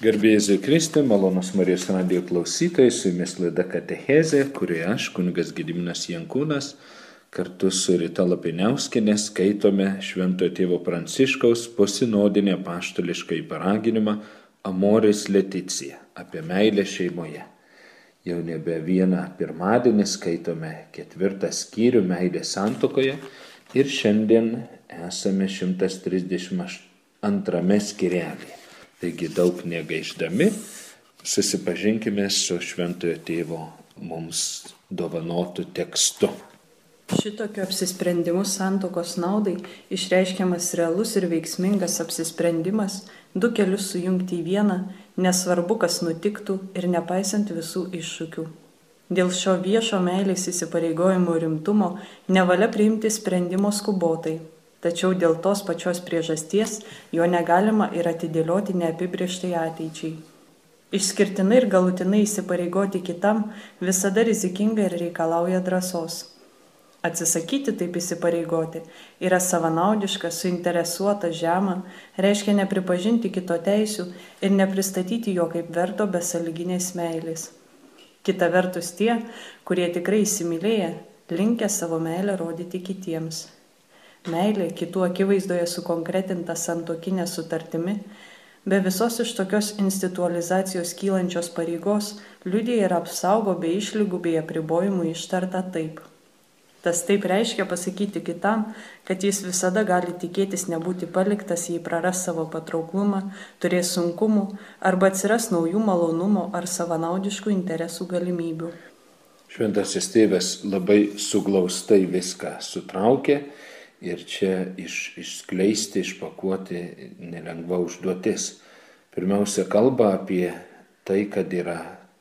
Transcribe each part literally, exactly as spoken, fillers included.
Garbė Jėzui Kristui, malonus Marijos radijo klausytojai, su jumis laida Katechezė, kurioje aš, kunigas Gediminas Jankūnas, kartu su Rita Lapiniauskienė skaitome Šventojo tėvo Pranciškaus posinodinį apaštališkąjį paraginimą Amoris Laetitia apie meilę šeimoje. Jau nebe vieną pirmadienį skaitome ketvirtą skyrių meilė santuokoje ir šiandien esame šimtas trisdešimt antrame skyrelyje. Taigi daug negaišdami, susipažinkime su Šventojo tėvo mums dovanotu tekstu. Šitokiu apsisprendimu santuokos naudai išreiškiamas realus ir veiksmingas apsisprendimas du kelius sujungti į vieną, nesvarbu, kas nutiktų ir nepaisant visų iššūkių. Dėl šio viešo meilės įsipareigojimo rimtumo nevalia priimti sprendimo skubotai. Tačiau dėl tos pačios priežasties jo negalima ir atidėlioti neapibrėžtai ateičiai. Išskirtinai ir galutinai įsipareigoti kitam visada rizikinga ir reikalauja drąsos. Atsisakyti taip įsipareigoti yra savanaudiška, suinteresuota, žema, reiškia nepripažinti kito teisių ir nepristatyti jo kaip verto besąlyginės meilės. Kita vertus tie, kurie tikrai įsimylėję, linkę savo meilę rodyti kitiems. Meilė, kitų akivaizdoje sukonkretinta santuokinė sutartimi, be visos iš tokios institualizacijos kylančios pareigos, liudija ir apsaugo be išlygų bei apribojimų ištarta taip. Tas taip reiškia pasakyti kitam, kad jis visada gali tikėtis nebūti paliktas, jei praras savo patrauklumą, turės sunkumų arba atsiras naujų malonumų ar savanaudiškų interesų galimybių. Šventasis tėvas labai suglaustai viską sutraukė. Ir čia iš, išskleisti, išpakuoti nelengva užduotis. Pirmiausia, kalba apie tai, kad yra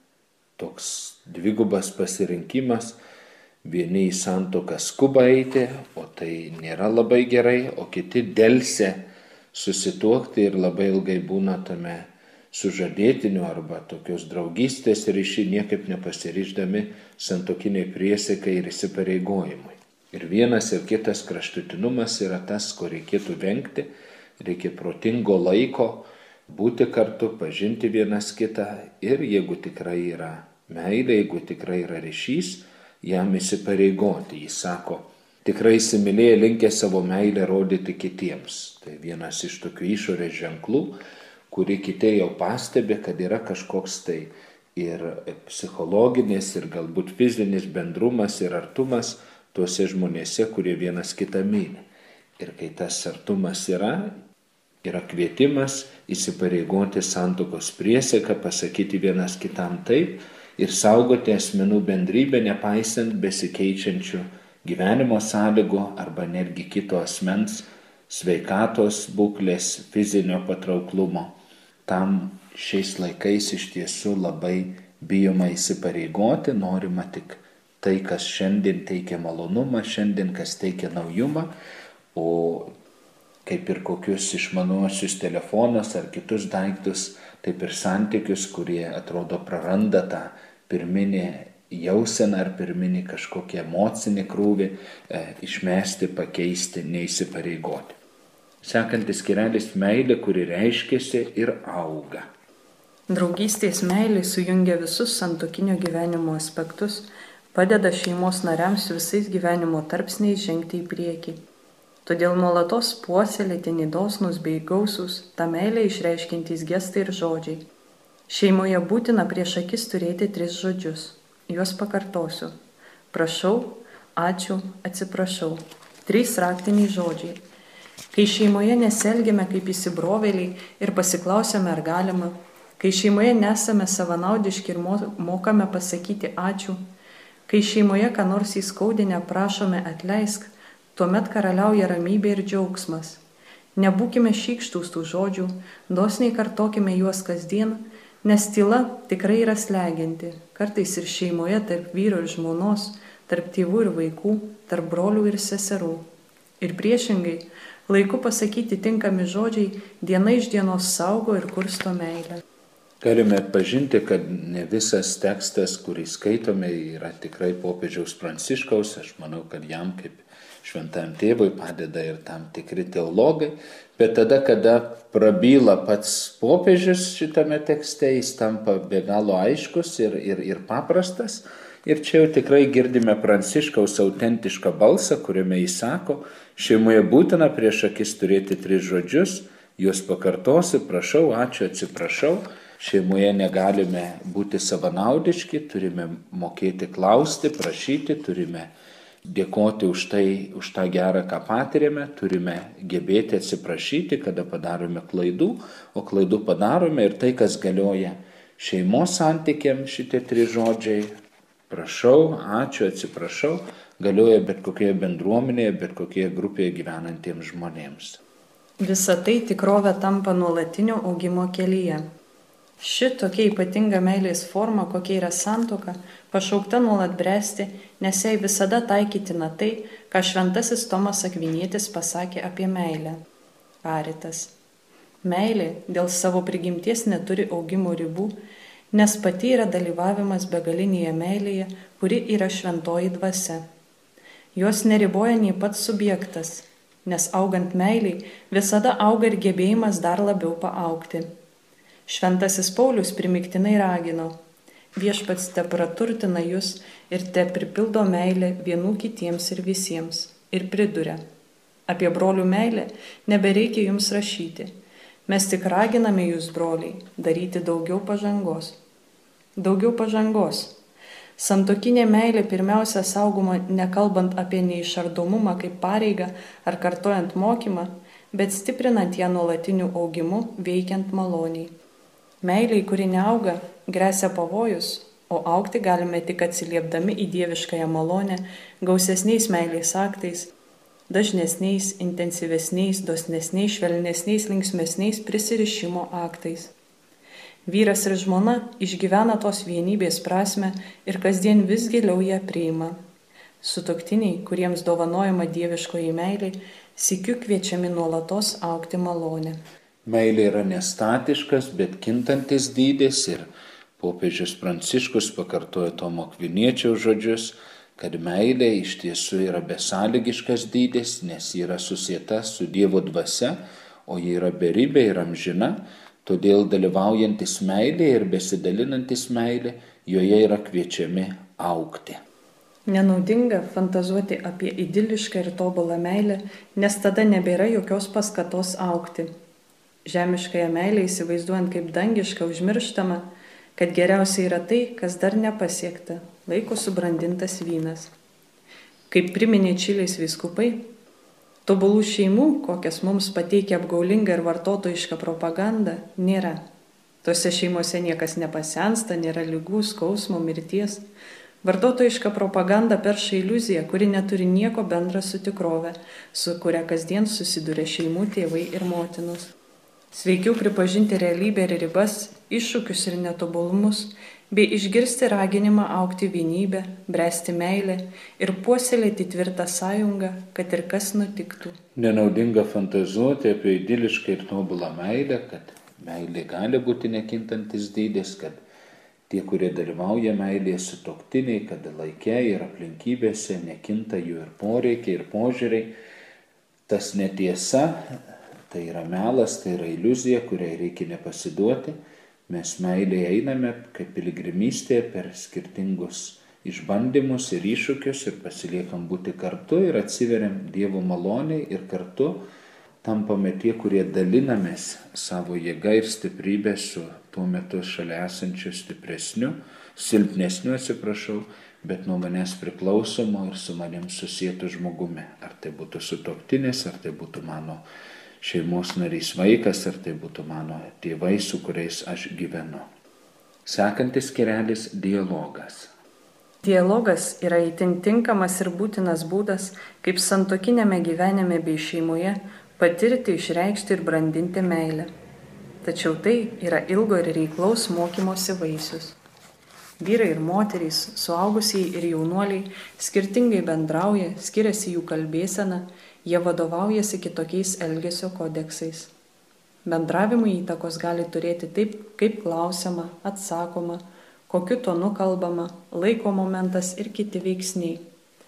toks dvigubas pasirinkimas. Vieni į santuoką skuba eiti, o tai nėra labai gerai, o kiti delsia susituokti ir labai ilgai būna tame sužadėtiniu arba tokios draugystės ryšį, niekaip nepasiryždami santuokiniai priesaikai ir įsipareigojimui. Ir vienas ir kitas kraštutinumas yra tas, ko reikėtų vengti, reikia protingo laiko, būti kartu, pažinti vienas kitą ir jeigu tikrai yra meilė, jeigu tikrai yra ryšys, jam įsipareigoti. Jis sako, tikrai įsimylėję linkę savo meilę rodyti kitiems. Tai vienas iš tokių išorės ženklų, kurį kiti jau pastebi, kad yra kažkoks tai ir psichologinis, ir galbūt fizinis bendrumas ir artumas tuose žmonėse, kurie vienas kitą myli. Ir kai tas artumas yra, yra kvietimas įsipareigoti santuokos priesaiką, pasakyti vienas kitam taip ir saugoti asmenų bendrybę, nepaisant besikeičiančių gyvenimo sąlygų arba netgi kito asmens sveikatos būklės, fizinio patrauklumo. Tam šiais laikais iš tiesų labai bijoma įsipareigoti, norima tik tai, kas šiandien teikia malonumą, šiandien kas teikia naujumą, o kaip ir kokius išmanuosius telefonus ar kitus daiktus, taip ir santykius, kurie atrodo praranda tą pirminį jauseną ar pirminį kažkokį emocinį krūvį, e, išmesti, pakeisti, neįsipareigoti. Sekantis skyrelis meilė, kuri reiškiasi ir auga. Draugystės meilė sujungia visus santuokinio gyvenimo aspektus, padeda šeimos nariams visais gyvenimo tarpsniais žengti į priekį. Todėl nuolatos puoselėtini dosnūs bei gausūs, tą meilę išreiškiantys gestai ir žodžiai. Šeimoje būtina prieš akis turėti tris žodžius. Juos pakartosiu. Prašau, ačiū, atsiprašau. Trys raktiniai žodžiai. Kai šeimoje nesielgiame kaip įsibrovėliai ir pasiklausėme, ar galima, kai šeimoje nesame savanaudiški ir mokame pasakyti ačiū, kai šeimoje ką nors įskaudinę prašome atleisk, tuomet karaliauja ramybė ir džiaugsmas. Nebūkime šykštūs tų žodžių, dosniai kartokime juos kasdien, nes tyla tikrai yra slegianti, kartais ir šeimoje tarp vyro ir žmonos, tarp tėvų ir vaikų, tarp brolių ir seserų. Ir priešingai, laiku pasakyti tinkami žodžiai diena iš dienos saugo ir kursto meilę. Galime atpažinti, kad ne visas tekstas, kurį skaitome, yra tikrai popiežiaus Pranciškaus. Aš manau, kad jam kaip šventajam tėvui padeda ir tam tikri teologai, bet tada, kada prabyla pats popiežius šitame tekste, jis tampa be galo aiškus ir, ir, ir paprastas. Ir čia jau tikrai girdime Pranciškaus autentišką balsą, kuriame jis sako, šeimoje būtina prieš akis turėti tris žodžius, juos pakartosiu, prašau, ačiū, atsiprašau. Šeimoje negalime būti savanaudiški, turime mokėti klausti, prašyti, turime dėkoti už tai, už tą gerą, ką patiriame, turime gebėti atsiprašyti, kada padarome klaidų, o klaidų padarome ir tai, kas galioja šeimos santykiam, šitie trys žodžiai, prašau, ačiū, atsiprašau, galioja bet kokioje bendruomenėje, bet kokioje grupėje gyvenantiems žmonėms. Visa tai tikrovė tampa nuolatinio augimo kelyje. Ši tokia ypatinga meilės forma, kokia yra santuoka, pašaukta nuolat bręsti, nes jai visada taikytina tai, ką šventasis Tomas Akvinietis pasakė apie meilę. Caritas. Meilė dėl savo prigimties neturi augimo ribų, nes pati yra dalyvavimas begalinėje meilėje, kuri yra šventoji dvasia. Jos neriboja nei pats subjektas, nes augant meiliai visada auga ir gebėjimas dar labiau paaugti. Šventasis Paulius primiktinai ragino, viešpats te praturtina jūs ir te pripildo meilę vienų kitiems ir visiems. Ir priduria, apie brolių meilę nebereikia jums rašyti. Mes tik raginame jūs, broliai, daryti daugiau pažangos. Daugiau pažangos. Santuokinė meilė pirmiausia saugoma nekalbant apie neišardomumą kaip pareigą ar kartojant mokymą, bet stiprinant ją nuolatiniu augimu, veikiant maloniai. Meiliai, kuri neauga, gresia pavojus, o augti galime tik atsiliepdami į dieviškąją malonę, gausesniais meilės aktais, dažnesniais, intensyvesniais, dosnesniais, švelnesniais, linksmesniais prisirišimo aktais. Vyras ir žmona išgyvena tos vienybės prasme ir kasdien vis giliau ją priima. Sutuoktiniai, kuriems dovanojama dieviškoji meilė, sykiu kviečiami nuolatos augti malonę. Meilė yra nestatiškas, bet kintantis dydis ir popiežius Pranciškus pakartojo Tomo Akviniečio žodžius, kad meilė iš tiesų yra besąlygiškas dydis, nes ji yra susieta su Dievo dvasia, o ji yra beribė ir amžina, todėl dalyvaujantis meilė ir besidalinantis meilė, joje yra kviečiami augti. Nenaudinga fantazuoti apie idilišką ir tobulą meilę, nes tada nebėra jokios paskatos augti. Žemiškąją meilę įsivaizduojant kaip dangišką užmirštama, kad geriausia yra tai, kas dar nepasiekta, laiko subrandintas vynas. Kaip priminė Čilės vyskupai, tobulų šeimų, kokias mums pateikia apgaulinga ir vartotojiška propaganda, nėra. Tose šeimose niekas nepasensta, nėra ligų, skausmo, mirties. Vartotojiška propaganda perša iliuziją, kuri neturi nieko bendra su tikrove, su kuria kasdien susiduria šeimų tėvai ir motinos. Sveikiau pripažinti realybę ir ribas, iššūkius ir netobulumus, bei išgirsti raginimą augti vienybę, bręsti meilę ir puoselėti tvirtą sąjungą, kad ir kas nutiktų. Nenaudinga fantazuoti apie idilišką ir tobulą meilę, kad meilė gali būti nekintantis dydis, kad tie, kurie dalyvauja meilėje sutuoktiniai, kad laike ir aplinkybėse nekinta jų ir poreikiai, ir požiūriai. Tas netiesa. Tai yra melas, tai yra iliuzija, kuriai reikia nepasiduoti. Mes meilėje einame kaip piligrimystėje per skirtingus išbandymus ir iššūkius ir pasiliekam būti kartu ir atsiveriam Dievo maloniai ir kartu tampame tie, kurie dalinamės savo jėgą ir stiprybę su tuo metu šalia esančiu stipresniu, silpnesniu, atsiprašau, bet nuo manęs priklausomo ir su manim susietų žmogumi. Ar tai būtų sutuoktinis, ar tai būtų mano šeimos narys vaikas, ar tai būtų mano tėvai, su kuriais aš gyvenu. Sekantis skyrelis – dialogas. Dialogas yra itin tinkamas ir būtinas būdas, kaip santuokinėme gyvenime bei šeimoje patirti, išreikšti ir brandinti meilę. Tačiau tai yra ilgo ir reiklaus mokymosi vaisius. Vyrai ir moterys, suaugusieji ir jaunuoliai skirtingai bendrauja, skiriasi jų kalbėsena, jie vadovaujasi kitokiais elgesio kodeksais. Bendravimui įtakos gali turėti taip, kaip klausiama, atsakoma, kokiu tonu kalbama, laiko momentas ir kiti veiksniai.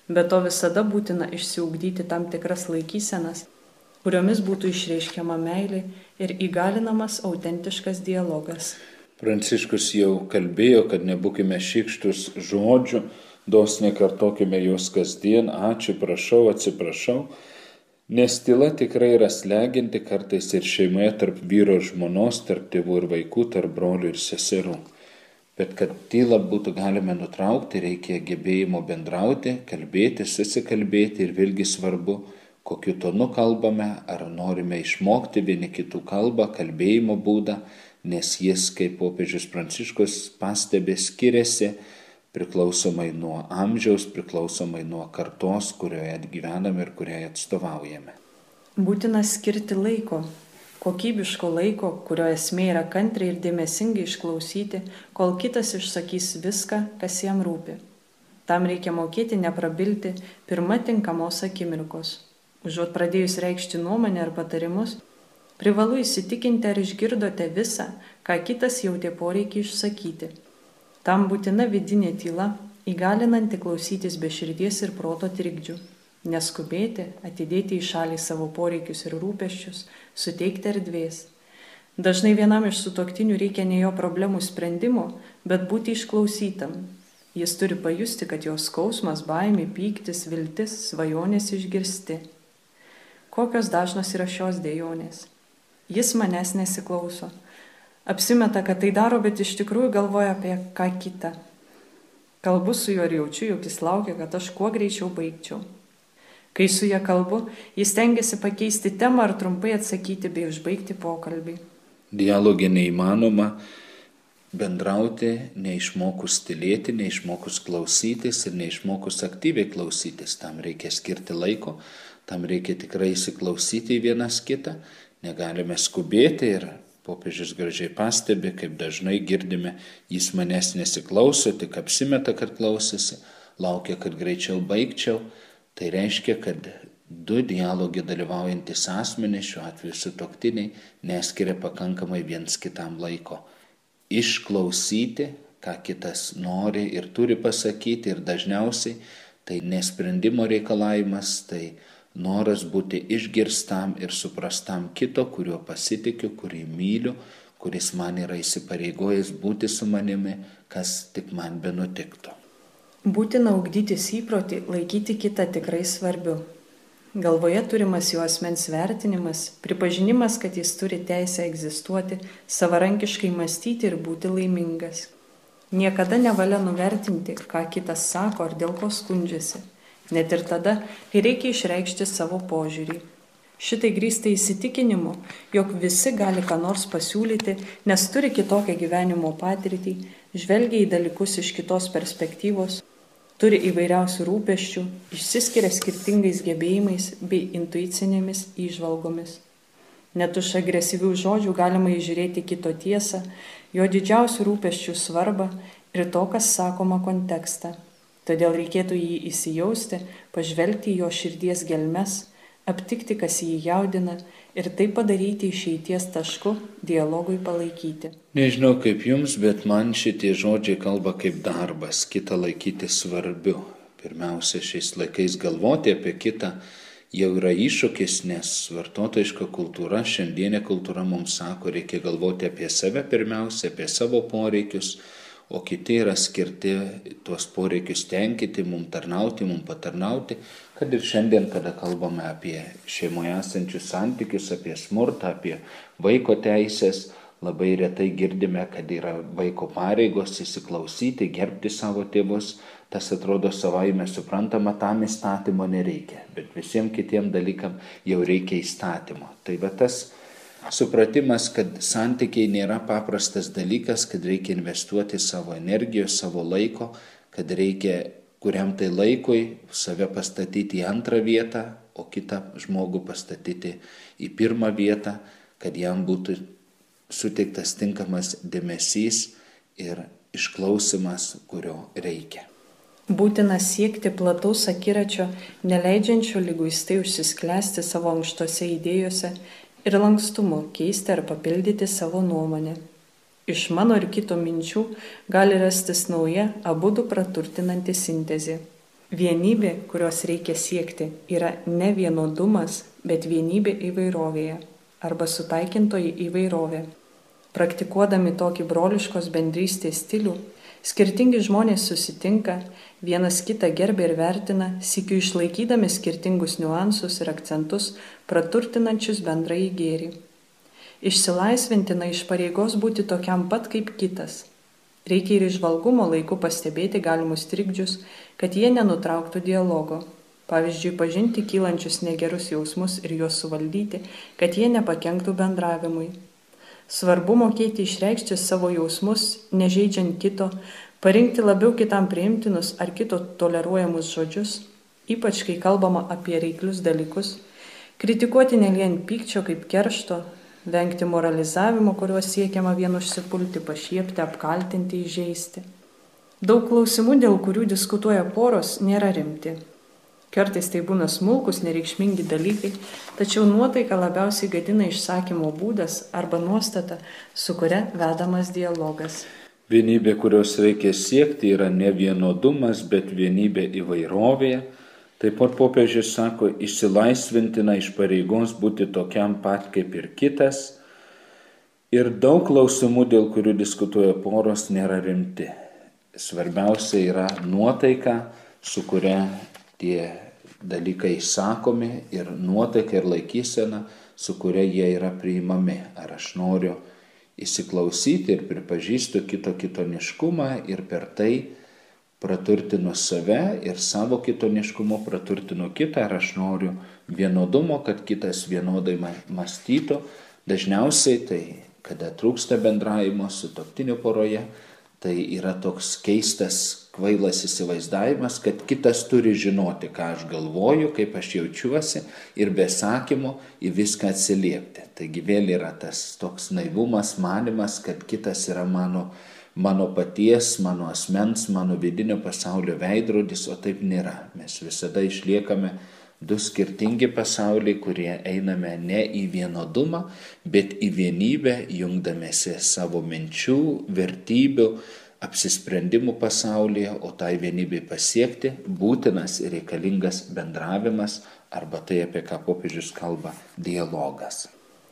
Be to visada būtina išsiugdyti tam tikras laikysenas, kuriomis būtų išreiškiama meilė ir įgalinamas autentiškas dialogas. Pranciškus jau kalbėjo, kad nebūkime šykštus žodžių, dosniai kartokime juos kasdien, ačiū, prašau, atsiprašau, nes tyla tikrai yra slegianti kartais ir šeimoje tarp vyro ir žmonos, tarp tėvų ir vaikų, tarp brolių ir seserų. Bet kad tylą būtų galime nutraukti, reikia gebėjimo bendrauti, kalbėti, susikalbėti ir vėlgi svarbu, kokiu tonu kalbame, ar norime išmokti vieni kitų kalbą, kalbėjimo būdą, nes jis, kaip popiežius Pranciškus pastebė, skiriasi priklausomai nuo amžiaus, priklausomai nuo kartos, kurioje gyvename ir kurioje atstovaujame. Būtina skirti laiko, kokybiško laiko, kurio esmė yra kantriai ir dėmesingai išklausyti, kol kitas išsakys viską, kas jam rūpi. Tam reikia mokėti neprabilti pirma tinkamos akimirkos. Užuot pradėjus reikšti nuomonę ar patarimus, privalu įsitikinti, ar išgirdote visą, ką kitas jautė poreikį išsakyti. Tam būtina vidinė tyla, įgalinanti klausytis be širdies ir proto trikdžių. Neskubėti, atidėti į šalį savo poreikius ir rūpesčius, suteikti erdvės. Dažnai vienam iš sutuoktinių reikia ne jo problemų sprendimo, bet būti išklausytam. Jis turi pajusti, kad jo skausmas, baimė, pyktis, viltis, svajonės išgirsti. Kokios dažnos yra šios dejonės? Jis manęs nesiklauso. Apsimeta, kad tai daro, bet iš tikrųjų galvoja apie ką kitą. Kalbu su juo ir jaučiu, jog jis laukia, kad aš kuo greičiau baigčiau. Kai su ja kalbu, jis stengiasi pakeisti temą ar trumpai atsakyti bei užbaigti pokalbį. Dialogė neįmanoma bendrauti, neišmokus tylėti, neišmokus klausytis ir neišmokus aktyviai klausytis. Tam reikia skirti laiko, tam reikia tikrai įsiklausyti į vienas kitą. Negalime skubėti ir popiežius gražiai pastebi, kaip dažnai girdime, jis manęs nesiklauso, tik apsimeta, kad klausėsi, laukia, kad greičiau baigčiau. Tai reiškia, kad du dialogį dalyvaujantis asmenys, šiuo atveju sutuoktiniai, neskiria pakankamai viens kitam laiko. Išklausyti, ką kitas nori ir turi pasakyti, ir dažniausiai tai nesprendimo reikalavimas, tai noras būti išgirstam ir suprastam kito, kuriuo pasitikiu, kurį myliu, kuris man yra įsipareigojęs būti su manimi, kas tik man benutiktų. Būtina ugdytis įprotį laikyti kitą tikrai svarbiu. Galvoje turimas jo asmens vertinimas, pripažinimas, kad jis turi teisę egzistuoti, savarankiškai mąstyti ir būti laimingas. Niekada nevalia nuvertinti, ką kitas sako ar dėl ko skundžiasi. Net ir tada, kai reikia išreikšti savo požiūrį. Šitai grįsta įsitikinimu, jog visi gali ką nors pasiūlyti, nes turi kitokią gyvenimo patirtį, žvelgia į dalykus iš kitos perspektyvos, turi įvairiausių rūpesčių, išsiskiria skirtingais gebėjimais bei intuicinėmis įžvalgomis. Net už agresyvių žodžių galima įžiūrėti kito tiesą, jo didžiausių rūpesčių svarbą ir to, kas sakoma kontekstą. Todėl reikėtų jį įsijausti, pažvelgti į jo širdies gelmes, aptikti, kas jį jaudina ir tai padaryti išeities tašku dialogui palaikyti. Nežinau kaip jums, bet man šitie žodžiai kalba kaip darbas, kitą laikyti svarbiu. Pirmiausia, šiais laikais galvoti apie kitą jau yra iššūkis, nes vartotojiška kultūra, šiandienė kultūra mums sako, reikia galvoti apie save pirmiausia, apie savo poreikius, o kiti yra skirti tuos poreikius tenkinti, mums tarnauti, mums patarnauti, kad ir šiandien, kada kalbame apie šeimoje esančius santykius, apie smurtą, apie vaiko teisės, labai retai girdime, kad yra vaiko pareigos įsiklausyti, gerbti savo tėvus. Tas atrodo savaime suprantama, tam įstatymo nereikia, bet visiems kitiem dalykam jau reikia įstatymo. Tai va tas supratimas, kad santykiai nėra paprastas dalykas, kad reikia investuoti savo energijos, savo laiko, kad reikia kuriam tai laikui save pastatyti į antrą vietą, o kitą žmogų pastatyti į pirmą vietą, kad jam būtų suteiktas tinkamas dėmesys ir išklausimas, kurio reikia. Būtina siekti plataus akiračio, neleidžiančio liguistai užsisklęsti savo ankštose idėjose ir lankstumu keisti ar papildyti savo nuomonę. Iš mano ir kito minčių gali rastis nauja, abudu praturtinanti sintezė. Vienybė, kurios reikia siekti, yra ne vienodumas, bet vienybė įvairovėje arba sutaikintoji įvairovė. Praktikuodami tokį broliškos bendrystės stilių, skirtingi žmonės susitinka, vienas kitą gerbia ir vertina, sykiu išlaikydami skirtingus niuansus ir akcentus, praturtinančius bendrąjį gėrį. Išsilaisvintina iš pareigos būti tokiam pat kaip kitas. Reikia ir įžvalgumo laiku pastebėti galimus trikdžius, kad jie nenutrauktų dialogo. Pavyzdžiui, pažinti kylančius negerus jausmus ir juos suvaldyti, kad jie nepakenktų bendravimui. Svarbu mokėti išreikšti savo jausmus, nežeidžiant kito, parinkti labiau kitam priimtinus ar kito toleruojamus žodžius, ypač kai kalbama apie reiklius dalykus, kritikuoti neliejant pykčio kaip keršto, vengti moralizavimo, kuriuo siekiama vien užsipulti, pašiepti, apkaltinti, įžeisti. Daug klausimų, dėl kurių diskutuoja poros, nėra rimti. Kartais tai būna smulkus, nereikšmingi dalykai, tačiau nuotaiką labiausiai gadina išsakymo būdas arba nuostata, su kuria vedamas dialogas. Vienybė, kurios reikia siekti, yra ne vienodumas, bet vienybė įvairovėje. Taip pat popiežius sako, išsilaisvintina iš pareigos būti tokiam pat kaip ir kitas. Ir daug klausimų, dėl kurių diskutuoja poros, nėra rimti. Svarbiausia yra nuotaika, su kuria tie dalykai išsakomi, ir nuotaika ir laikysena, su kuria jie yra priimami. Ar aš noriu įsiklausyti ir pripažįstu kito kitoniškumą ir per tai praturtinu save ir savo kitoniškumo praturtinu kitą, ar aš noriu vienodumo, kad kitas vienodai mąstytų. Dažniausiai tai, kada trūksta bendravimo sutuoktinių poroje, tai yra toks keistas, kvailas įsivaizdavimas, kad kitas turi žinoti, ką aš galvoju, kaip aš jaučiuosi ir be sakymo į viską atsiliepti. Taigi vėl yra tas toks naivumas, manimas, kad kitas yra mano mano paties, mano asmens, mano vidinio pasaulio veidrodis, o taip nėra. Mes visada išliekame du skirtingi pasauliai, kurie einame ne į vienodumą, bet į vienybę, jungdamėsi savo minčių, vertybių, apsisprendimų pasaulyje, o tai vienybei pasiekti būtinas ir reikalingas bendravimas, arba tai, apie ką popiežius kalba, dialogas.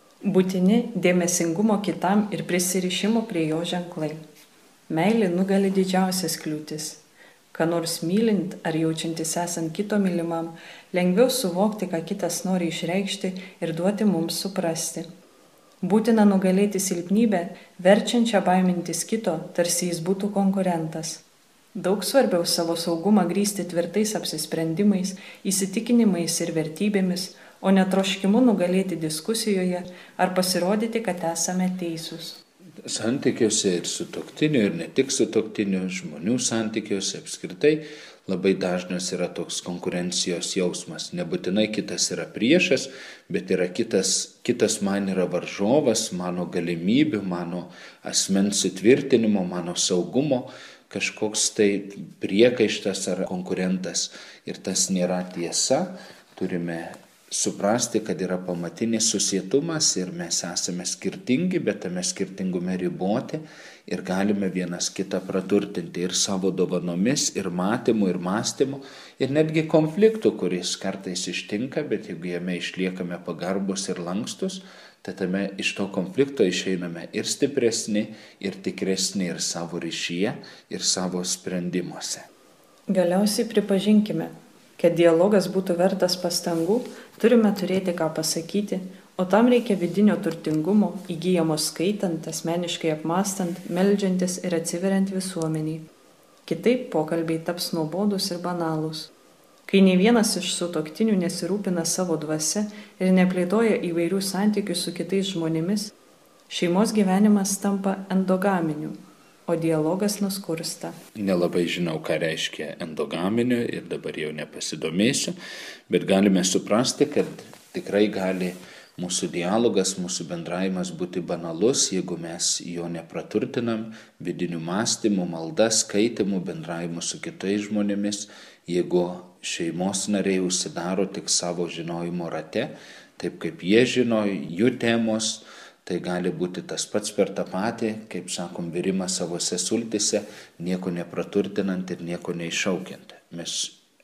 Būtini dėmesingumo kitam ir prisirišimo prie jo ženklai. Meilė nugali didžiausias kliūtis. Ką nors mylint ar jaučiantis esant kito mylimam, lengviau suvokti, ką kitas nori išreikšti ir duoti mums suprasti. Būtina nugalėti silpnybę, verčiančią baimintis kito, tarsi jis būtų konkurentas. Daug svarbiau savo saugumą grįsti tvirtais apsisprendimais, įsitikinimais ir vertybėmis, o ne troškimu nugalėti diskusijoje ar pasirodyti, kad esame teisūs. Santykiuose ir sutuoktinių, ir ne tik sutuoktinių, žmonių santykiuose apskritai labai dažnas yra toks konkurencijos jausmas. Nebūtinai kitas yra priešas, bet yra kitas, kitas man yra varžovas, mano galimybių, mano asmens įtvirtinimo, mano saugumo, kažkoks tai priekaištas ar konkurentas. Ir tas nėra tiesa. Turime suprasti, kad yra pamatinis susietumas ir mes esame skirtingi, bet tame skirtingume riboti ir galime vienas kitą praturtinti ir savo dovanomis, ir matymu, ir mąstymu, ir netgi konfliktų, kuris kartais ištinka, bet jeigu jame išliekame pagarbus ir lankstus, tai tame iš to konflikto išeiname ir stipresni, ir tikresni ir savo ryšyje, ir savo sprendimuose. Galiausiai pripažinkime, kad dialogas būtų vertas pastangų, turime turėti ką pasakyti, o tam reikia vidinio turtingumo, įgyjamo skaitant, asmeniškai apmąstant, meldžiantis ir atsiveriant visuomeniai. Kitaip pokalbiai taps nuobodus ir banalūs. Kai nei vienas iš sutuoktinių nesirūpina savo dvasia ir neplėtoja įvairių santykių su kitais žmonėmis, šeimos gyvenimas tampa endogaminiu, o dialogas nuskursta. Nelabai žinau, ką reiškia endogaminiu ir dabar jau nepasidomėsiu, bet galime suprasti, kad tikrai gali mūsų dialogas, mūsų bendravimas būti banalus, jeigu mes jo nepraturtinam vidiniu mąstymu, malda, skaitimu, bendravimu su kitais žmonėmis, jeigu šeimos nariai užsidaro tik savo žinojimo rate, taip kaip jie žino, jų temos. Tai gali būti tas pats per tą patį, kaip sakom, virimas savose sultise, nieko nepraturtinant ir nieko neiššaukiant. Mes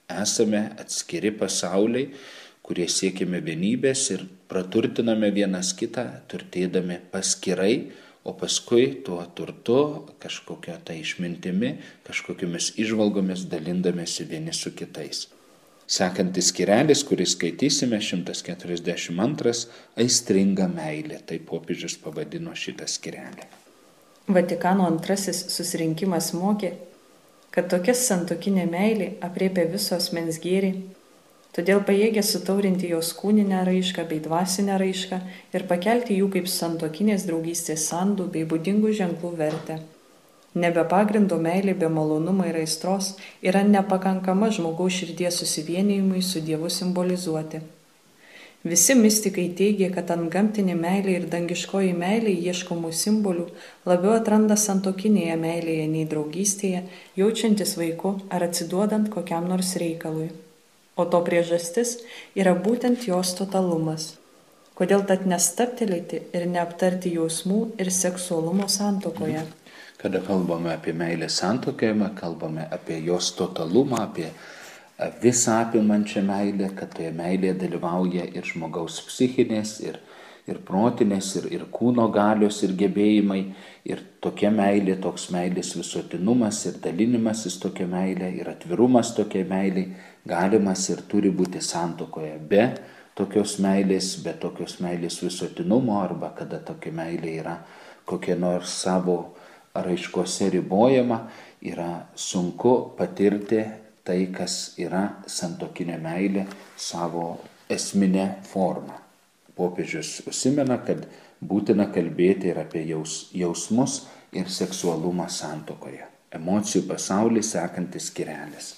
esame atskiri pasauliai, kurie siekime vienybės ir praturtiname vienas kitą, turtėdami paskirai, o paskui tuo turtu, kažkokia tai išmintimi, kažkokiamis įžvalgomis dalindamėsi vieni su kitais. Sekantis skyrelis, kurį skaitysime, šimtas keturiasdešimt antras, aistringa meilė. Tai popiežius pavadino šitą skyrelį. Vatikano antrasis susirinkimas mokė, kad tokia santuokinė meilė apriepia viso asmens gėrį, todėl pajėgia sutaurinti jos kūninę raišką bei dvasinę raišką ir pakelti jų kaip santuokinės draugystės sandų bei būdingų ženklų vertę. Nebe pagrindo meilė be malonumo ir aistros yra nepakankama žmogaus širdies susivienijimui su Dievu simbolizuoti. Visi mistikai teigia, kad antgamtinė meilė ir dangiškoji meilė ieškomų simbolių labiau atranda santuokinėje meilėje nei draugystėje, jaučiantis vaiku ar atsiduodant kokiam nors reikalui. O to priežastis yra būtent jos totalumas. Kodėl tad nestabtelėti ir neaptarti jausmų ir seksualumo santuokoje? Kada kalbame apie meilę santuokoje, kalbame apie jos totalumą, apie visą apimančią meilę, kad toje meilėje dalyvauja ir žmogaus psichinės, ir, ir protinės, ir, ir kūno galios, ir gebėjimai. Ir tokia meilė, toks meilės visuotinumas, ir dalinimasis tokia meilė, ir atvirumas tokia meilė galimas ir turi būti santuokoje. Be tokios meilės, be tokios meilės visuotinumo, arba kada tokia meilė yra kokia nors savo raiškose ribojama, yra sunku patirti tai, kas yra santuokinė meilė savo esminę formą. Popiežius užsimena, kad būtina kalbėti ir apie jaus, jausmus ir seksualumą santuokoje. Emocijų pasaulį sekantis skyrelis.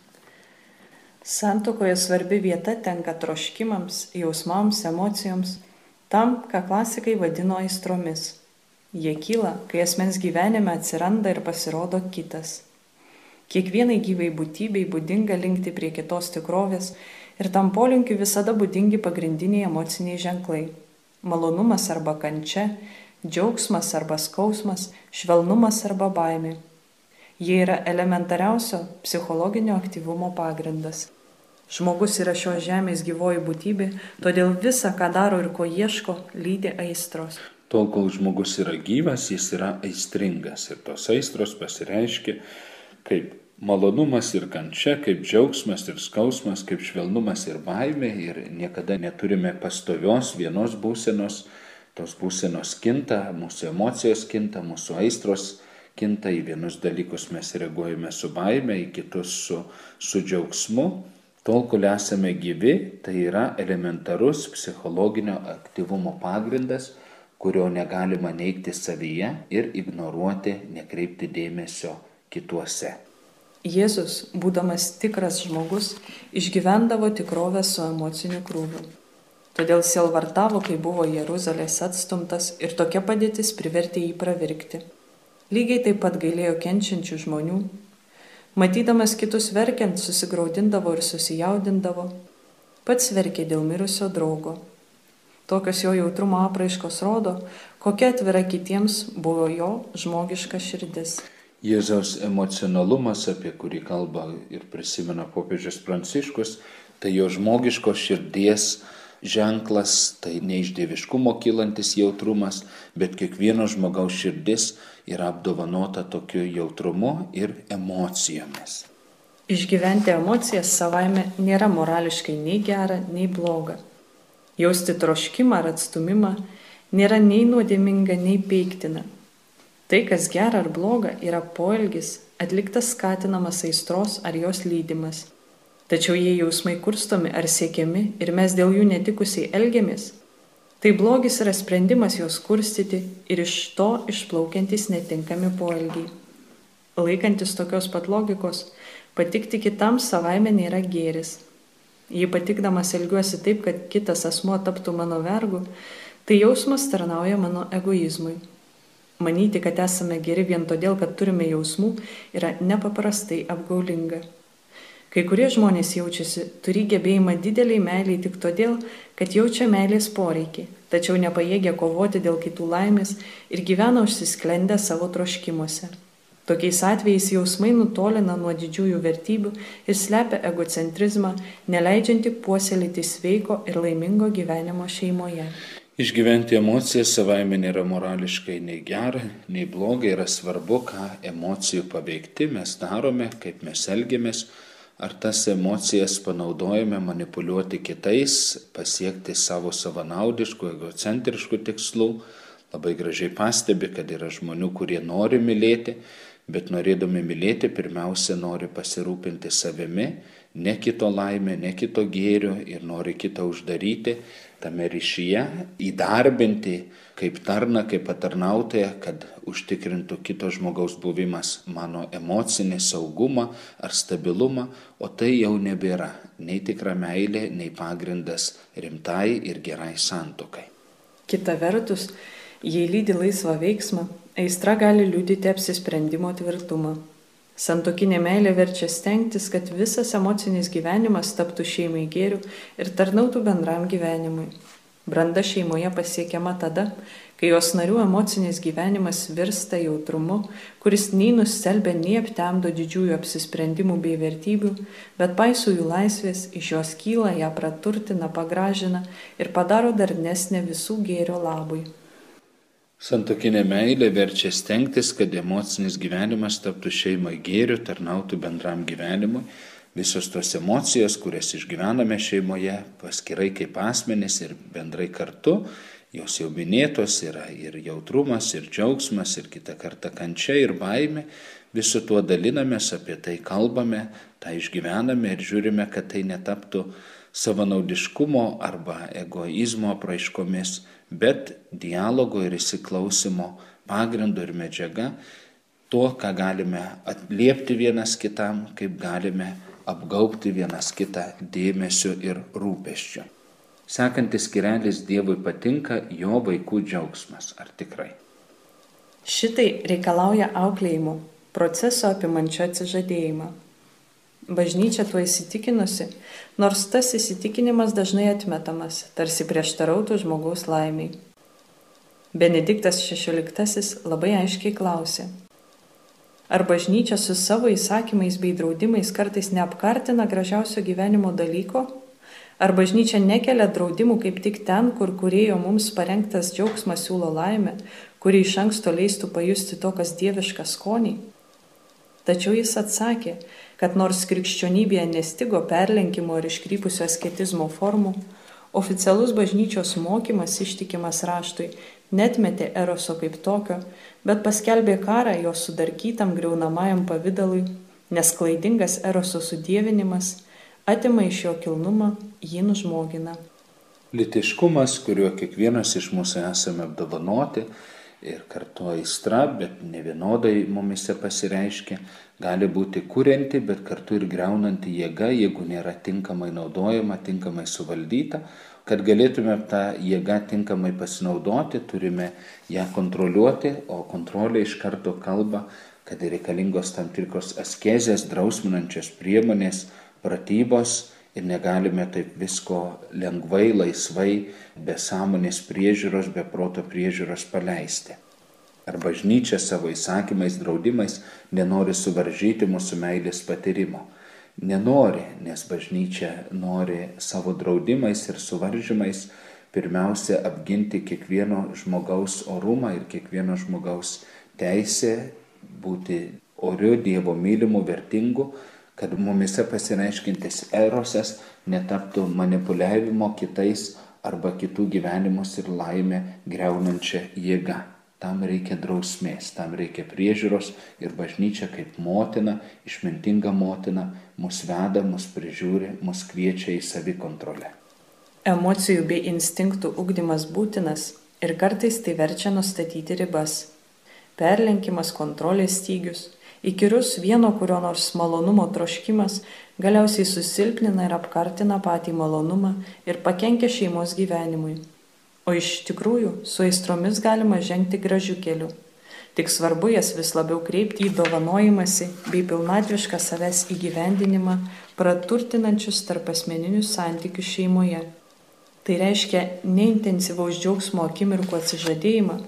Santuokoje svarbi vieta tenka troškimams, jausmams, emocijoms, tam, ką klasikai vadino aistromis. Jie kyla, kai asmens gyvenime atsiranda ir pasirodo kitas. Kiekvienai gyvai būtybei būdinga linkti prie kitos tikrovės ir tam polinkiui visada būdingi pagrindiniai emociniai ženklai. Malonumas arba kančia, džiaugsmas arba skausmas, švelnumas arba baimė. Jie yra elementariausio psichologinio aktyvumo pagrindas. Žmogus yra šios žemės gyvoji būtybė, todėl visa, ką daro ir ko ieško, lydi aistros. Tol, kol žmogus yra gyvas, jis yra aistringas ir tos aistros pasireiškia kaip malonumas ir kančia, kaip džiaugsmas ir skausmas, kaip švelnumas ir baimė ir niekada neturime pastovios vienos būsenos, tos būsenos kinta, mūsų emocijos kinta, mūsų aistros kinta, į vienus dalykus mes reaguojame su baime, į kitus su, su džiaugsmu. Tol, kol esame gyvi, tai yra elementarus psichologinio aktyvumo pagrindas, kurio negalima neigti savyje ir ignoruoti, nekreipti dėmesio kituose. Jėzus, būdamas tikras žmogus, išgyvendavo tikrovę su emociniu krūviu. Todėl sielvartavo, kai buvo Jeruzalės atstumtas ir tokia padėtis privertė jį pravirkti. Lygiai taip pat gailėjo kenčiančių žmonių. Matydamas kitus verkiant, susigraudindavo ir susijaudindavo. Pats verkė dėl mirusio draugo. Tokios jo jautrumo apraiškos rodo, kokia atvira kitiems buvo jo žmogiška širdis. Jėzaus emocionalumas, apie kurį kalba ir prisimena popiežius Pranciškus, tai jo žmogiškos širdies ženklas, tai ne iš dieviškumo kylantis jautrumas, bet kiekvieno žmogaus širdis yra apdovanota tokiu jautrumu ir emocijomis. Išgyventi emocijas savaime nėra morališkai nei gera, nei bloga. Jausti troškimą ar atstumimą nėra nei nuodėminga, nei peiktina. Tai, kas gera ar bloga, yra poelgis, atliktas skatinamas aistros ar jos lydimas. Tačiau jei jausmai kurstomi ar siekiami ir mes dėl jų netikusiai elgiamės, tai blogis yra sprendimas juos kurstyti ir iš to išplaukiantys netinkami poelgiai. Laikantis tokios pat logikos, patikti kitam savaime nėra gėris. Jei patikdamas elgiuosi taip, kad kitas asmuo taptų mano vergu, tai jausmas tarnauja mano egoizmui. Manyti, kad esame geri vien todėl, kad turime jausmų, yra nepaprastai apgaulinga. Kai kurie žmonės jaučiasi turį gebėjimą dideliai meiliai tik todėl, kad jaučia meilės poreikį, tačiau nepajėgia kovoti dėl kitų laimės ir gyvena užsisklendę savo troškimuose. Tokiais atvejais jausmai nutolina nuo didžiųjų vertybių ir slepia egocentrizmą, neleidžiantį puoselėti sveiko ir laimingo gyvenimo šeimoje. Išgyventi emocijas savaime nėra morališkai nei gera, nei bloga, yra svarbu, ką emocijų paveikti mes darome, kaip mes elgiamės, ar tas emocijas panaudojame manipuliuoti kitais, pasiekti savo savanaudiškų, egocentriškų tikslų. Labai gražiai pastebi, kad yra žmonių, kurie nori mylėti, bet norėdami mylėti, pirmiausia nori pasirūpinti savimi, ne kito laimė, ne kito gėrio ir nori kitą uždaryti tame ryšyje, įdarbinti kaip tarną, kaip patarnautoją, kad užtikrintų kito žmogaus buvimas mano emocinį saugumą ar stabilumą, o tai jau nebėra nei tikra meilė, nei pagrindas rimtai ir gerai santuokai. Kita vertus, jei lydi laisvą veiksmą, aistra gali liudyti apsisprendimo tvirtumą. Santuokinė meilė verčia stengtis, kad visas emocinis gyvenimas taptų šeimai gėriu ir tarnautų bendram gyvenimui. Branda šeimoje pasiekiama tada, kai jos narių emocinis gyvenimas virsta jautrumu, kuris nei nustelbia, nei aptemdo didžiųjų apsisprendimų bei vertybių, bet paiso jų laisvės, iš jos kyla, ją praturtina, pagražina ir padaro darnesnę visų gėrio labui. Santuokinė meilė verčia stengtis, kad emocinis gyvenimas taptų šeimai gėriu, tarnautų bendram gyvenimui. Visos tos emocijos, kurias išgyvename šeimoje, paskirai kaip asmenys ir bendrai kartu, jos jau minėtos yra ir jautrumas, ir džiaugsmas, ir kitą kartą kančia, ir baimė. Visu tuo dalinamės, apie tai kalbame, tą išgyvename ir žiūrime, kad tai netaptų savanaudiškumo arba egoizmo apraiškomis, bet dialogo ir įsiklausimo pagrindu ir medžiaga, to, ką galime atliepti vienas kitam, kaip galime apgaubti vienas kitą dėmesiu ir rūpesčiu. Sekantis skyrelis Dievui patinka jo vaikų džiaugsmas. Ar tikrai? Šitai reikalauja auklėjimo, proceso apimančio atsižadėjimą. Bažnyčia tuo įsitikinusi, nors tas įsitikinimas dažnai atmetamas, tarsi prieštarautų žmogaus laimiai. Benediktas šešioliktasis labai aiškiai klausė: ar bažnyčia su savo įsakymais bei draudimais kartais neapkartina gražiausio gyvenimo dalyko? Ar bažnyčia nekelia draudimų kaip tik ten, kur kūrėjo mums parengtas džiaugsmas siūlo laimę, kuri iš anksto leistų pajusti to, kas dieviška skonį? Tačiau jis atsakė, kad nors krikščionybėje nestigo perlenkimo ir iškrypusio asketizmo formų, oficialus bažnyčios mokymas ištikimas raštui netmetė eroso kaip tokio, bet paskelbė karą jo sudarkytam griaunamajam pavidalui, nes klaidingas eroso sudievinimas atima iš jo kilnumą, jį nužmogina. Lytiškumas, kuriuo kiekvienas iš mūsų esame apdovanoti, ir kartu aistra, bet ne vienodai mumise pasireiškia, gali būti kurianti, bet kartu ir griaunanti jėga, jeigu nėra tinkamai naudojama, tinkamai suvaldyta. Kad galėtume tą jėgą tinkamai pasinaudoti, turime ją kontroliuoti, o kontrolė iš karto kalba, kad reikalingos tam tikros askezės, drausminančios priemonės, pratybos, ir negalime taip visko lengvai, laisvai, be sąmonės priežiūros, be proto priežiūros paleisti. Ar bažnyčia savo įsakymais, draudimais nenori suvaržyti mūsų meilės patyrimo? Nenori, nes bažnyčia nori savo draudimais ir suvaržymais pirmiausia apginti kiekvieno žmogaus orumą ir kiekvieno žmogaus teisę būti oriu, Dievo mylimu, vertingu, kad mumise pasireiškintis erosas netaptų manipuliavimo kitais arba kitų gyvenimus ir laimę greunančią jėgą. Tam reikia drausmės, tam reikia priežiūros ir bažnyčia kaip motina, išmintinga motina, mus veda, mus prižiūri, mus kviečia į savikontrolę. Emocijų bei instinktų ugdymas būtinas ir kartais tai verčia nustatyti ribas. Perlenkimas, kontrolės stygius, įkyrus vieno kurio nors malonumo troškimas galiausiai susilpnina ir apkartina patį malonumą ir pakenkia šeimos gyvenimui. O iš tikrųjų, su aistromis galima žengti gražiu keliu. Tik svarbu jas vis labiau kreipti į dovanojimąsi bei pilnatvišką savęs įgyvendinimą, praturtinančius tarp asmeninius santykius šeimoje. Tai reiškia ne intensyvaus džiaugsmo akimirkų atsižadėjimą,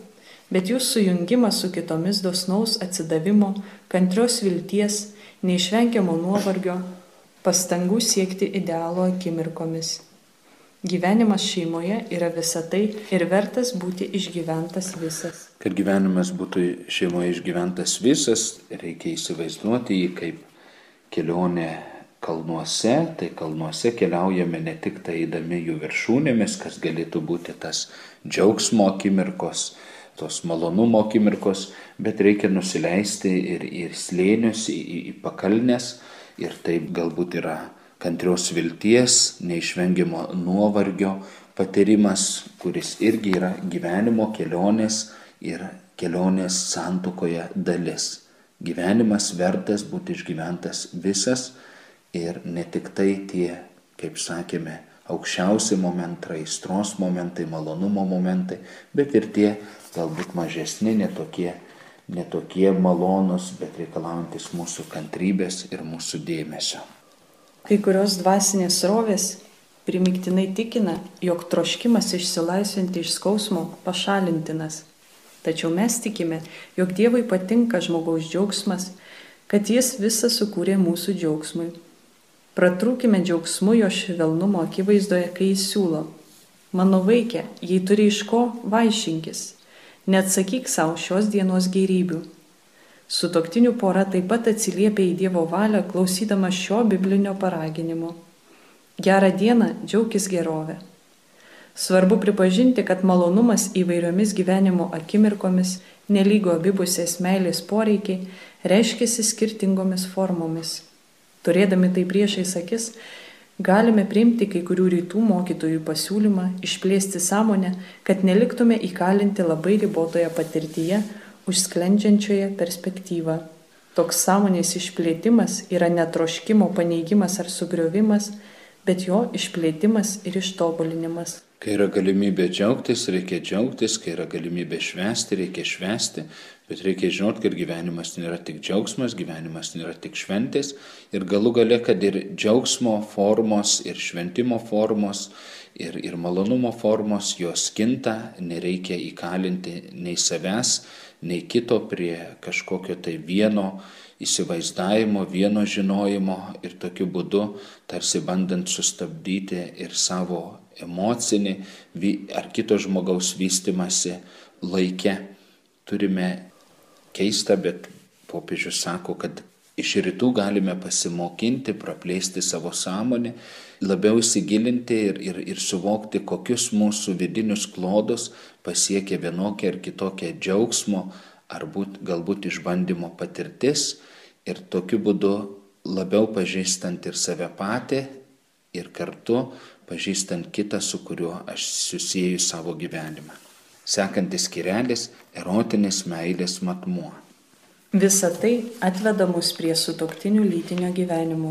bet jų sujungimas su kitomis dosnaus atsidavimo, kantrios vilties, neišvengiamo nuovargio, pastangų siekti idealo akimirkomis. Gyvenimas šeimoje yra visa tai ir vertas būti išgyventas visas. Kad gyvenimas būtų šeimoje išgyventas visas, reikia įsivaizduoti jį kaip kelionę kalnuose. Tai kalnuose keliaujame ne tik tai eidami jų viršūnėmis, kas galėtų būti tas džiaugsmo akimirkos, tos malonumo akimirkos, bet reikia nusileisti ir, ir slėnius, į, į pakalnes, ir taip galbūt yra kantrios vilties, neišvengiamo nuovargio patyrimas, kuris irgi yra gyvenimo kelionės ir kelionės santuokoje dalis. Gyvenimas vertas būti išgyventas visas ir ne tik tai tie, kaip sakėme, aukščiausi momentai, aistros momentai, malonumo momentai, bet ir tie galbūt mažesni, netokie, netokie malonus, bet reikalaujantis mūsų kantrybės ir mūsų dėmesio. Kai kurios dvasinės srovės primygtinai tikina, jog troškimas išsilaisvinti iš skausmo pašalintinas. Tačiau mes tikime, jog Dievui patinka žmogaus džiaugsmas, kad Jis visą sukūrė mūsų džiaugsmui. Pratrūkime džiaugsmu jo švelnumo akivaizdoje, kai Jis siūlo: mano vaike, jei turi iš ko, vaišinkis, neatsakyk savo šios dienos gėrybių. Sutuoktinių pora taip pat atsiliepia į Dievo valią, klausydama šio biblinio paraginimo. Gerą dieną, džiaukis gerovę. Svarbu pripažinti, kad malonumas įvairiomis gyvenimo akimirkomis, nelygo abipusės meilės poreikiai, reiškiasi skirtingomis formomis. Turėdami tai priešais akis, galime priimti kai kurių rytų mokytojų pasiūlymą išplėsti sąmonę, kad neliktume įkalinti labai ribotoje patirtyje, užsklendžiančioje perspektyvą. Toks sąmonės išplėtimas yra ne troškimo paneigimas ar sugriovimas, bet jo išplėtimas ir ištobulinimas. Kai yra galimybė džiaugtis, reikia džiaugtis, kai yra galimybė švęsti, reikia švęsti, bet reikia žinoti, kad gyvenimas nėra tik džiaugsmas, gyvenimas nėra tik šventės ir galų gale, kad ir džiaugsmo formos, ir šventimo formos, ir, ir malonumo formos, jos kinta, nereikia įkalinti nei savęs, nei kito prie kažkokio tai vieno įsivaizdavimo, vieno žinojimo ir tokiu būdu tarsi bandant sustabdyti ir savo emocinį ar kito žmogaus vystymąsi laike. Turime keistą, bet popiežius sako, kad iš rytų galime pasimokinti, praplėsti savo sąmonę, labiau įsigilinti ir, ir, ir suvokti, kokius mūsų vidinius klodus pasiekia vienokia ar kitokia džiaugsmo ar būt, galbūt išbandymo patirtis ir tokiu būdu labiau pažįstant ir save patį ir kartu pažįstant kitą, su kuriuo aš susieju savo gyvenimą. Sekantis skyrelis – erotinės meilės matmuo. Visa tai atveda mus prie sutuoktinių lytinio gyvenimo.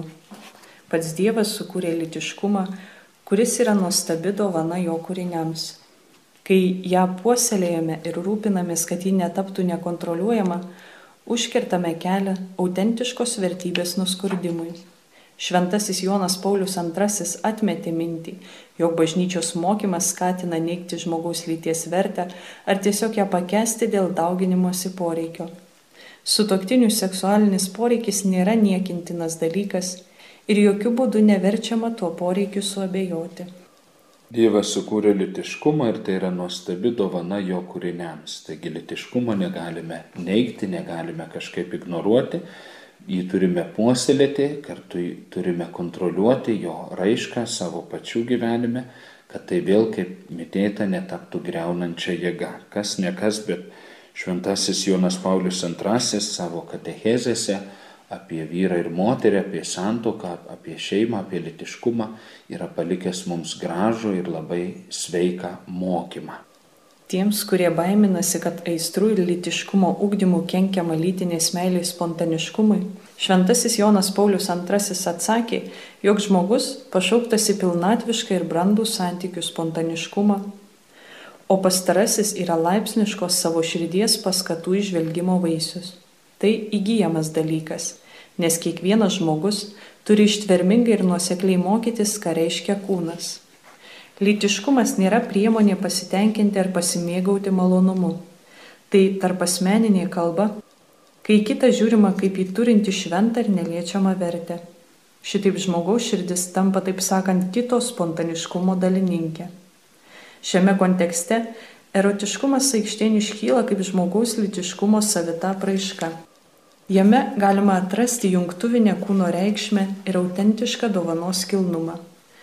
Pats Dievas sukūrė lytiškumą, kuris yra nuostabi dovana jo kūriniams. Kai ją puoselėjame ir rūpinamės, kad ji netaptų nekontroliuojama, užkertame kelią autentiškos vertybės nuskurdimui. Šventasis Jonas Paulius antrasis atmetė mintį, jog bažnyčios mokymas skatina neigti žmogaus lyties vertę ar tiesiog ją pakęsti dėl dauginimosi poreikio. Sutuoktinių seksualinis poreikis nėra niekintinas dalykas ir jokių būdų neverčiama tuo poreikiu suabejoti. Dievas sukūrė lytiškumą ir tai yra nuostabi dovana jo kūriniams. Taigi lytiškumo negalime neigti, negalime kažkaip ignoruoti, jį turime puoselėti, kartu turime kontroliuoti jo raišką savo pačių gyvenime, kad tai vėl, kaip minėta, netaptų griaunančia jėga. Kas ne kas, bet Šventasis Jonas Paulius antrasis savo katechezėse apie vyrą ir moterį, apie santuoką, apie šeimą, apie lytiškumą yra palikęs mums gražų ir labai sveiką mokymą. Tiems, kurie baiminasi, kad aistrų ir lytiškumo ugdymų kenkiama lytinės meilės spontaniškumui, Šventasis Jonas Paulius antrasis atsakė, jog žmogus pašauktas į pilnatvišką ir brandų santykių spontaniškumą, o pastarasis yra laipsniškos savo širdies paskatų įžvelgimo vaisius. Tai įgyjamas dalykas, nes kiekvienas žmogus turi ištvermingai ir nuosekliai mokytis, ką reiškia kūnas. Lytiškumas nėra priemonė pasitenkinti ar pasimėgauti malonumu. Tai tarpasmeninė kalba, kai kitą žiūrima kaip į turinti šventą ir neliečiamą vertę. Šitaip žmogaus širdis tampa, taip sakant, kito spontaniškumo dalininkė. Šiame kontekste erotiškumas aikštėn iškyla kaip žmogaus lytiškumo savita apraiška. Jame galima atrasti jungtuvinę kūno reikšmę ir autentišką dovanos kilnumą.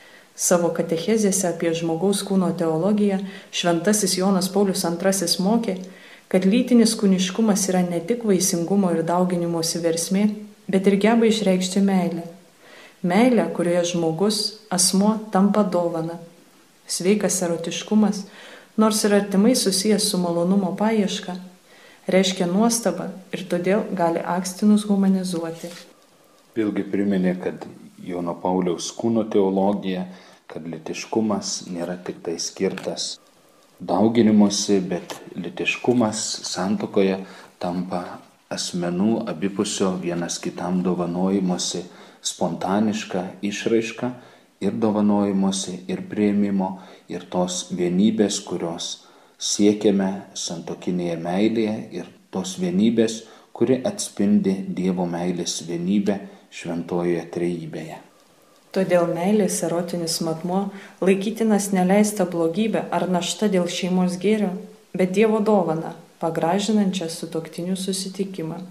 Savo katechezėse apie žmogaus kūno teologiją šventasis Jonas Paulius antrasis mokė, kad lytinis kūniškumas yra ne tik vaisingumo ir dauginimosi versmė, bet ir geba išreikšti meilę. Meilė, kurioje žmogus, asmuo tampa dovana. Sveikas erotiškumas, nors ir artimai susijęs su malonumo paieška, reiškia nuostabą ir todėl gali akstinus humanizuoti. Vėlgi priminė, kad Jono Pauliaus kūno teologija, kad lytiškumas nėra tik tai skirtas dauginimuose, bet lytiškumas santuokoje tampa asmenų abipusio vienas kitam dovanojimuose spontaniška išraiška ir dovanojimuose ir priėmimo ir tos vienybės, kurios siekiame santuokinėje meilėje ir tos vienybės, kuri atspindi Dievo meilės vienybę šventojoje trejybėje. Todėl meilės erotinis matmuo laikytinas neleista blogybė ar našta dėl šeimos gėrio, bet Dievo dovana, pagražinančią sutuoktinių susitikimą.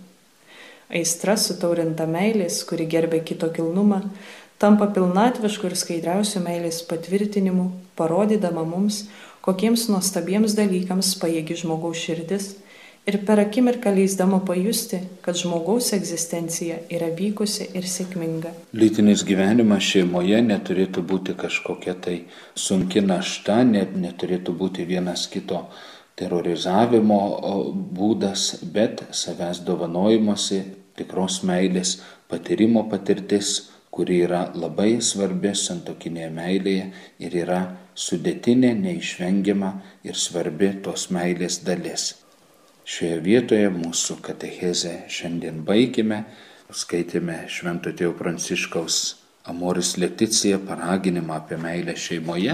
Aistra sutaurinta meilės, kuri gerbia kito kilnumą, tampa pilnatvišku ir skaidriausiu meilės patvirtinimu, parodydama mums, kokiems nuostabiems dalykams pajėgi žmogaus širdis ir per akimirką leisdama pajusti, kad žmogaus egzistencija yra vykusi ir sėkminga. Lytinis gyvenimas šeimoje neturėtų būti kažkokia tai sunki našta, net neturėtų būti vienas kito terorizavimo būdas, bet savęs dovanojimuose tikros meilės patyrimo patirtis, kuri yra labai svarbi santuokinėje meilėje ir yra sudėtinė, neišvengiama ir svarbi tos meilės dalis. Šioje vietoje mūsų katechezę šiandien baigime, skaitėme Švento tėvo Pranciškaus Amoris Laetitia paraginimą apie meilę šeimoje.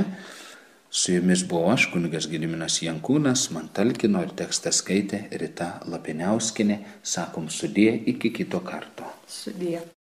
Su jumis buvau aš, kunigas Gediminas Jankūnas, man talkino ir tekstą skaitė Rita Lapiniauskienė. Sakom sudie iki kito karto. Sudie.